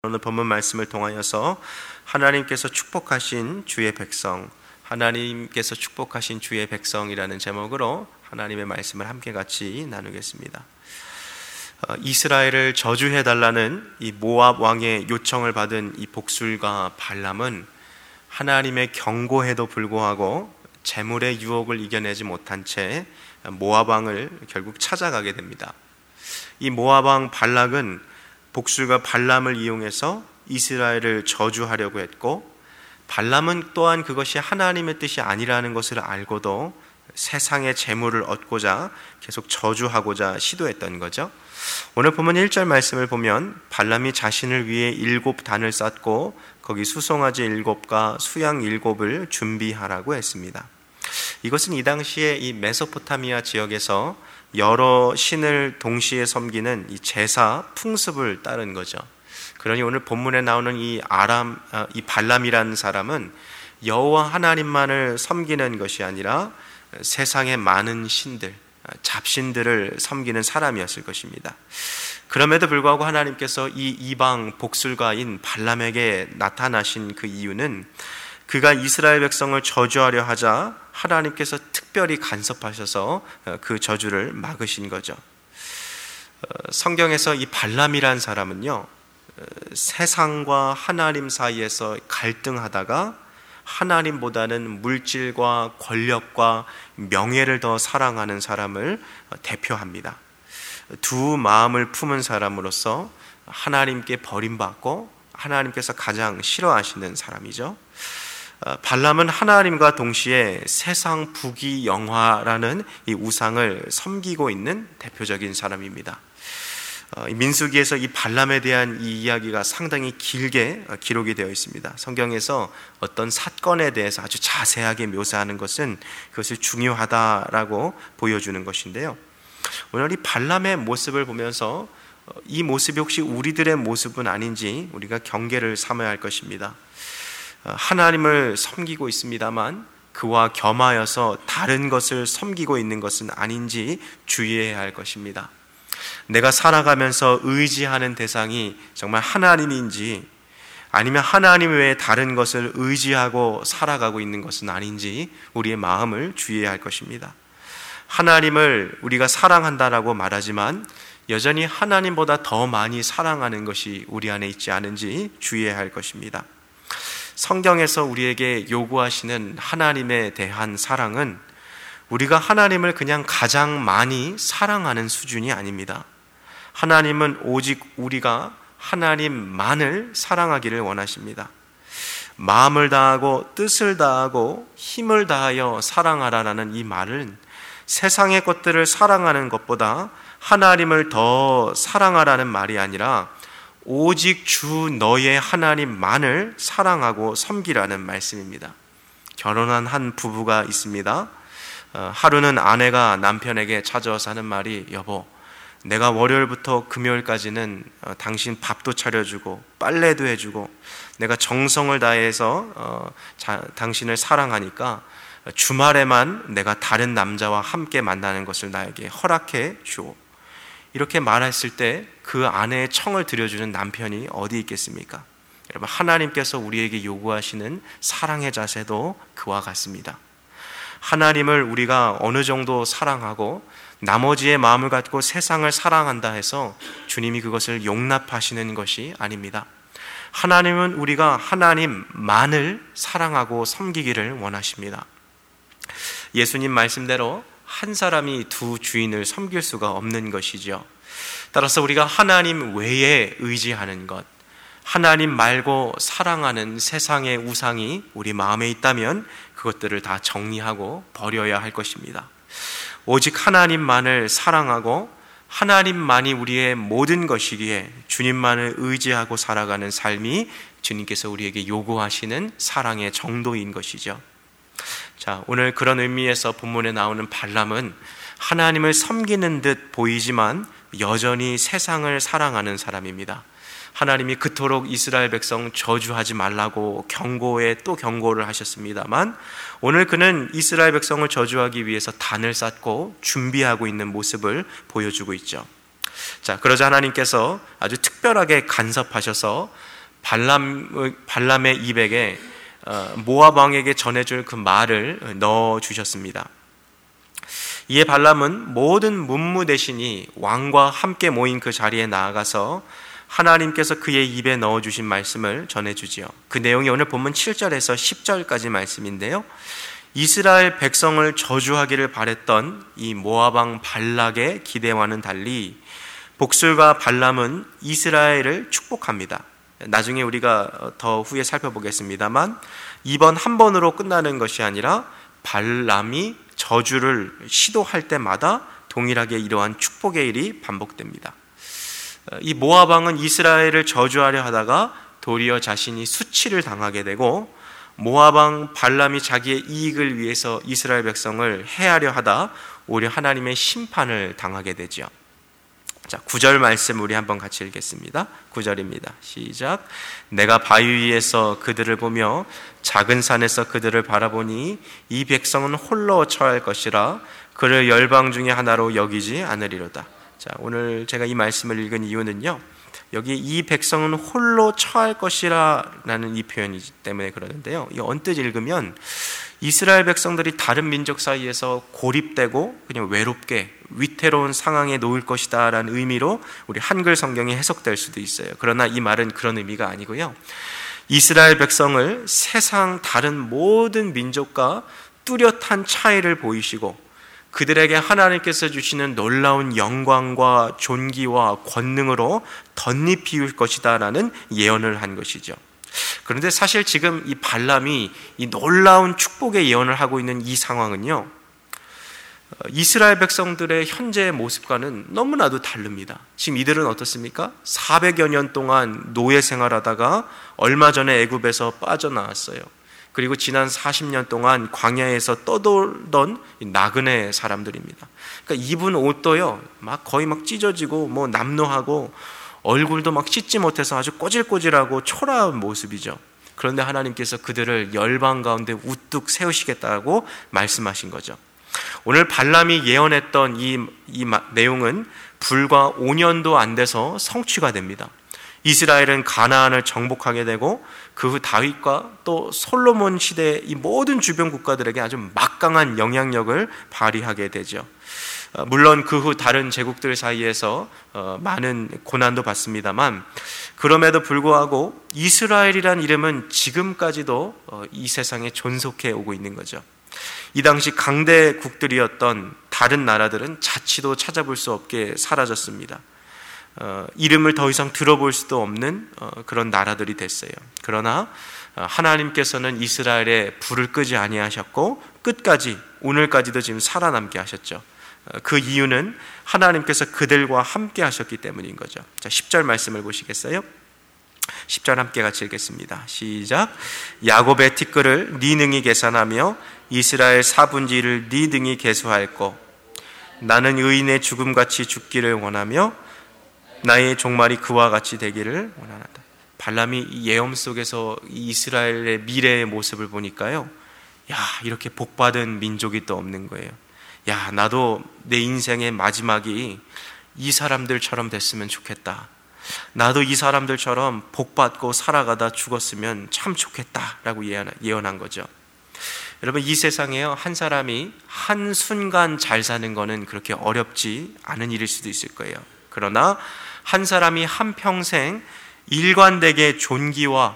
오늘 본문 말씀을 통하여서 하나님께서 축복하신 주의 백성, 하나님께서 축복하신 주의 백성이라는 제목으로 하나님의 말씀을 함께 같이 나누겠습니다. 이스라엘을 저주해달라는 이 모압 왕의 요청을 받은 이 복술과 발람은 하나님의 경고에도 불구하고 재물의 유혹을 이겨내지 못한 채 모압 왕을 결국 찾아가게 됩니다. 이 모압 왕 발락은 복술과 발람을 이용해서 이스라엘을 저주하려고 했고, 발람은 또한 그것이 하나님의 뜻이 아니라는 것을 알고도 세상의 재물을 얻고자 계속 저주하고자 시도했던 거죠. 오늘 보면 1절 말씀을 보면 발람이 자신을 위해 7단을 쌓고 거기 수송아지 7과 수양 7을 준비하라고 했습니다. 이것은 이 당시에 이 메소포타미아 지역에서 여러 신을 동시에 섬기는 이 제사 풍습을 따른 거죠. 그러니 오늘 본문에 나오는 이 발람이라는 사람은 여호와 하나님만을 섬기는 것이 아니라 세상의 많은 신들, 잡신들을 섬기는 사람이었을 것입니다. 그럼에도 불구하고 하나님께서 이 이방 복술가인 발람에게 나타나신 그 이유는 그가 이스라엘 백성을 저주하려 하자 하나님께서 특별히 간섭하셔서 그 저주를 막으신 거죠. 성경에서 이 발람이란 사람은요, 세상과 하나님 사이에서 갈등하다가 하나님보다는 물질과 권력과 명예를 더 사랑하는 사람을 대표합니다. 두 마음을 품은 사람으로서 하나님께 버림받고 하나님께서 가장 싫어하시는 사람이죠. 발람은 하나님과 동시에 세상 부귀영화라는 이 우상을 섬기고 있는 대표적인 사람입니다. 민수기에서 이 발람에 대한 이 이야기가 상당히 길게 기록이 되어 있습니다. 성경에서 어떤 사건에 대해서 아주 자세하게 묘사하는 것은 그것을 중요하다라고 보여주는 것인데요. 오늘 이 발람의 모습을 보면서 이 모습이 혹시 우리들의 모습은 아닌지 우리가 경계를 삼아야 할 것입니다. 하나님을 섬기고 있습니다만 그와 겸하여서 다른 것을 섬기고 있는 것은 아닌지 주의해야 할 것입니다. 내가 살아가면서 의지하는 대상이 정말 하나님인지 아니면 하나님 외에 다른 것을 의지하고 살아가고 있는 것은 아닌지 우리의 마음을 주의해야 할 것입니다. 하나님을 우리가 사랑한다라고 말하지만 여전히 하나님보다 더 많이 사랑하는 것이 우리 안에 있지 않은지 주의해야 할 것입니다. 성경에서 우리에게 요구하시는 하나님에 대한 사랑은 우리가 하나님을 그냥 가장 많이 사랑하는 수준이 아닙니다. 하나님은 오직 우리가 하나님만을 사랑하기를 원하십니다. 마음을 다하고 뜻을 다하고 힘을 다하여 사랑하라라는 이 말은 세상의 것들을 사랑하는 것보다 하나님을 더 사랑하라는 말이 아니라 오직 주 너의 하나님만을 사랑하고 섬기라는 말씀입니다. 결혼한 한 부부가 있습니다. 하루는 아내가 남편에게 찾아와서 하는 말이, 여보, 내가 월요일부터 금요일까지는 당신 밥도 차려주고 빨래도 해주고 내가 정성을 다해서 당신을 사랑하니까 주말에만 내가 다른 남자와 함께 만나는 것을 나에게 허락해 주오. 이렇게 말했을 때 그 아내의 청을 들여주는 남편이 어디 있겠습니까? 여러분, 하나님께서 우리에게 요구하시는 사랑의 자세도 그와 같습니다. 하나님을 우리가 어느 정도 사랑하고 나머지의 마음을 갖고 세상을 사랑한다 해서 주님이 그것을 용납하시는 것이 아닙니다. 하나님은 우리가 하나님만을 사랑하고 섬기기를 원하십니다. 예수님 말씀대로 한 사람이 두 주인을 섬길 수가 없는 것이죠. 따라서 우리가 하나님 외에 의지하는 것, 하나님 말고 사랑하는 세상의 우상이 우리 마음에 있다면 그것들을 다 정리하고 버려야 할 것입니다. 오직 하나님만을 사랑하고 하나님만이 우리의 모든 것이기에 주님만을 의지하고 살아가는 삶이 주님께서 우리에게 요구하시는 사랑의 정도인 것이죠. 자, 오늘 그런 의미에서 본문에 나오는 발람은 하나님을 섬기는 듯 보이지만 여전히 세상을 사랑하는 사람입니다. 하나님이 그토록 이스라엘 백성 저주하지 말라고 경고에 또 경고를 하셨습니다만 오늘 그는 이스라엘 백성을 저주하기 위해서 단을 쌓고 준비하고 있는 모습을 보여주고 있죠. 자, 그러자 하나님께서 아주 특별하게 간섭하셔서 발람의 입에게 모압 왕에게 전해줄 그 말을 넣어 주셨습니다. 이에 발람은 모든 문무 대신이 왕과 함께 모인 그 자리에 나아가서 하나님께서 그의 입에 넣어주신 말씀을 전해주지요. 그 내용이 오늘 본문 7절에서 10절까지 말씀인데요, 이스라엘 백성을 저주하기를 바랬던 이 모압 왕 발락의 기대와는 달리 복술과 발람은 이스라엘을 축복합니다. 나중에 우리가 더 후에 살펴보겠습니다만 이번 한 번으로 끝나는 것이 아니라 발람이 저주를 시도할 때마다 동일하게 이러한 축복의 일이 반복됩니다. 이 모압 왕은 이스라엘을 저주하려 하다가 도리어 자신이 수치를 당하게 되고, 모압 왕 발람이 자기의 이익을 위해서 이스라엘 백성을 해하려 하다 오히려 하나님의 심판을 당하게 되죠. 자, 9절 말씀 우리 한번 같이 읽겠습니다. 9절입니다. 시작. 내가 바위 위에서 그들을 보며 작은 산에서 그들을 바라보니 이 백성은 홀로 처할 것이라 그를 열방 중에 하나로 여기지 않으리로다. 자, 오늘 제가 이 말씀을 읽은 이유는요, 여기 이 백성은 홀로 처할 것이라 라는 이 표현이기 때문에 그러는데요, 이 언뜻 읽으면 이스라엘 백성들이 다른 민족 사이에서 고립되고 그냥 외롭게 위태로운 상황에 놓일 것이다 라는 의미로 우리 한글 성경이 해석될 수도 있어요. 그러나 이 말은 그런 의미가 아니고요, 이스라엘 백성을 세상 다른 모든 민족과 뚜렷한 차이를 보이시고 그들에게 하나님께서 주시는 놀라운 영광과 존귀와 권능으로 덧입히울 것이다 라는 예언을 한 것이죠. 그런데 사실 지금 이 발람이 이 놀라운 축복의 예언을 하고 있는 이 상황은요, 이스라엘 백성들의 현재의 모습과는 너무나도 다릅니다. 지금 이들은 어떻습니까? 400여 년 동안 노예 생활하다가 얼마 전에 애굽에서 빠져나왔어요. 그리고 지난 40년 동안 광야에서 떠돌던 나그네 사람들입니다. 그러니까 입은 옷도요, 거의 찢어지고 남노하고 얼굴도 씻지 못해서 아주 꼬질꼬질하고 초라한 모습이죠. 그런데 하나님께서 그들을 열방 가운데 우뚝 세우시겠다고 말씀하신 거죠. 오늘 발람이 예언했던 이 내용은 불과 5년도 안 돼서 성취가 됩니다. 이스라엘은 가나안을 정복하게 되고 그 후 다윗과 또 솔로몬 시대의 이 모든 주변 국가들에게 아주 막강한 영향력을 발휘하게 되죠. 물론 그 후 다른 제국들 사이에서 많은 고난도 받습니다만, 그럼에도 불구하고 이스라엘이란 이름은 지금까지도 이 세상에 존속해 오고 있는 거죠. 이 당시 강대국들이었던 다른 나라들은 자취도 찾아볼 수 없게 사라졌습니다. 이름을 더 이상 들어볼 수도 없는 그런 나라들이 됐어요. 그러나 하나님께서는 이스라엘에 불을 끄지 아니하셨고 끝까지 오늘까지도 지금 살아남게 하셨죠. 그 이유는 하나님께서 그들과 함께 하셨기 때문인 거죠. 자, 10절 말씀을 보시겠어요? 10절 함께 같이 읽겠습니다. 시작. 야곱의 티끌을 네 능히 계산하며 이스라엘 4분지를 네 능히 계수할고 나는 의인의 죽음같이 죽기를 원하며 나의 종말이 그와 같이 되기를 원하나다. 발람이 예언 속에서 이스라엘의 미래의 모습을 보니까요, 이렇게 복받은 민족이 또 없는 거예요. 나도 내 인생의 마지막이 이 사람들처럼 됐으면 좋겠다. 나도 이 사람들처럼 복받고 살아가다 죽었으면 참 좋겠다라고 예언한 거죠. 여러분, 이 세상에요, 한 사람이 한순간 잘 사는 거는 그렇게 어렵지 않은 일일 수도 있을 거예요. 그러나 한 사람이 한평생 일관되게 존귀와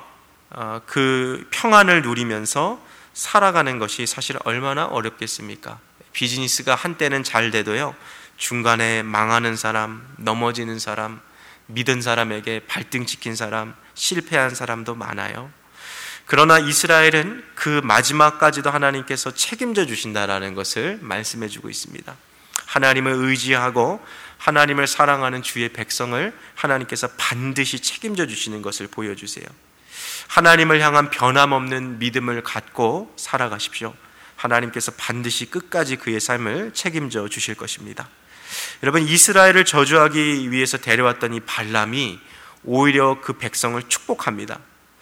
그 평안을 누리면서 살아가는 것이 사실 얼마나 어렵겠습니까? 비즈니스가 한때는 잘 돼도요, 중간에 망하는 사람, 넘어지는 사람, 믿은 사람에게 발등 찍힌 사람, 실패한 사람도 많아요. 그러나 이스라엘은 그 마지막까지도 하나님께서 책임져 주신다라는 것을 말씀해 주고 있습니다. 하나님을 의지하고 하나님을 사랑하는 주의 백성을 하나님께서 반드시 책임져 주시는 것을 보여주세요. 하나님을 향한 변함없는 믿음을 갖고 살아가십시오. 하나님께서 반드시 끝까지 그의 삶을 책임져 주실 것입니다. 여러분, 이스라엘을 저주하기 위해서 데려왔던 이 발람이 오히려 그 백성을 축복합니다.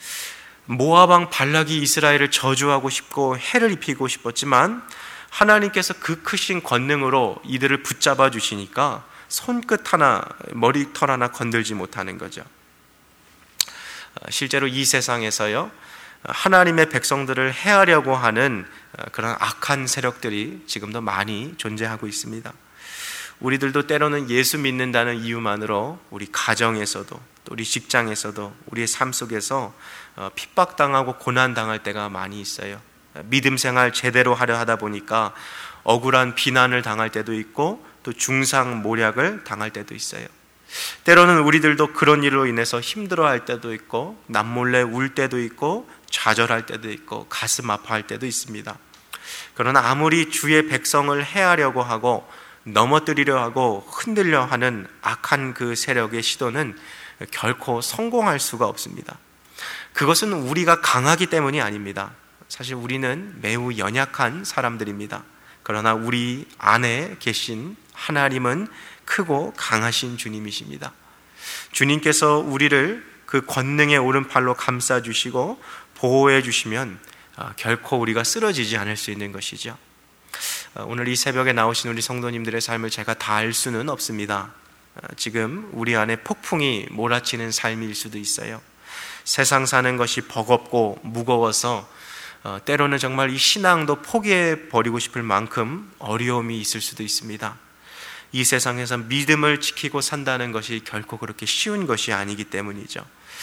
모압 왕 발락이 이스라엘을 저주하고 싶고 해를 입히고 싶었지만 하나님께서 그 크신 권능으로 이들을 붙잡아 주시니까 손끝 하나, 머리털 하나 건들지 못하는 거죠. 실제로 이 세상에서요, 하나님의 백성들을 해하려고 하는 그런 악한 세력들이 지금도 많이 존재하고 있습니다. 우리들도 때로는 예수 믿는다는 이유만으로 우리 가정에서도 또 우리 직장에서도 우리의 삶 속에서 핍박당하고 고난당할 때가 많이 있어요. 믿음 생활 제대로 하려 하다 보니까 억울한 비난을 당할 때도 있고 또 중상모략을 당할 때도 있어요. 때로는 우리들도 그런 일로 인해서 힘들어할 때도 있고 남몰래 울 때도 있고 좌절할 때도 있고 가슴 아파할 때도 있습니다. 그러나 아무리 주의 백성을 해하려고 하고 넘어뜨리려 하고 흔들려 하는 악한 그 세력의 시도는 결코 성공할 수가 없습니다. 그것은 우리가 강하기 때문이 아닙니다. 사실 우리는 매우 연약한 사람들입니다. 그러나 우리 안에 계신 하나님은 크고 강하신 주님이십니다. 주님께서 우리를 그 권능의 오른팔로 감싸주시고 보호해 주시면 결코 우리가 쓰러지지 않을 수 있는 것이죠. 오늘 이 새벽에 나오신 우리 성도님들의 삶을 제가 다 알 수는 없습니다. 지금 우리 안에 폭풍이 몰아치는 삶일 수도 있어요. 세상 사는 것이 버겁고 무거워서 때로는 정말 이 신앙도 포기해 버리고 싶을 만큼 어려움이 있을 수도 있습니다. 이 세상에서 믿음을 지키고 산다는 것이 결코 그렇게 쉬운 것이 아니기 때문이죠.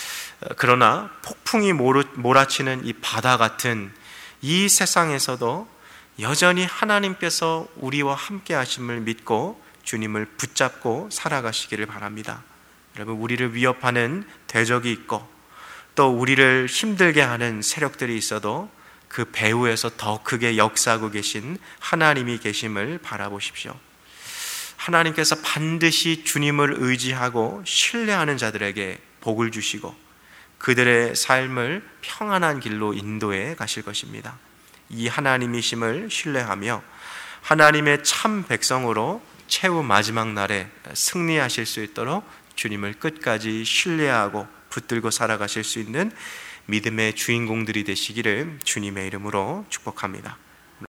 그러나 폭풍이 몰아치는 이 바다 같은 이 세상에서도 여전히 하나님께서 우리와 함께 하심을 믿고 주님을 붙잡고 살아가시기를 바랍니다. 여러분, 우리를 위협하는 대적이 있고 또 우리를 힘들게 하는 세력들이 있어도 그 배후에서 더 크게 역사하고 계신 하나님이 계심을 바라보십시오. 하나님께서 반드시 주님을 의지하고 신뢰하는 자들에게 복을 주시고 그들의 삶을 평안한 길로 인도해 가실 것입니다. 이 하나님이심을 신뢰하며 하나님의 참 백성으로 최후 마지막 날에 승리하실 수 있도록 주님을 끝까지 신뢰하고 붙들고 살아가실 수 있는 믿음의 주인공들이 되시기를 주님의 이름으로 축복합니다.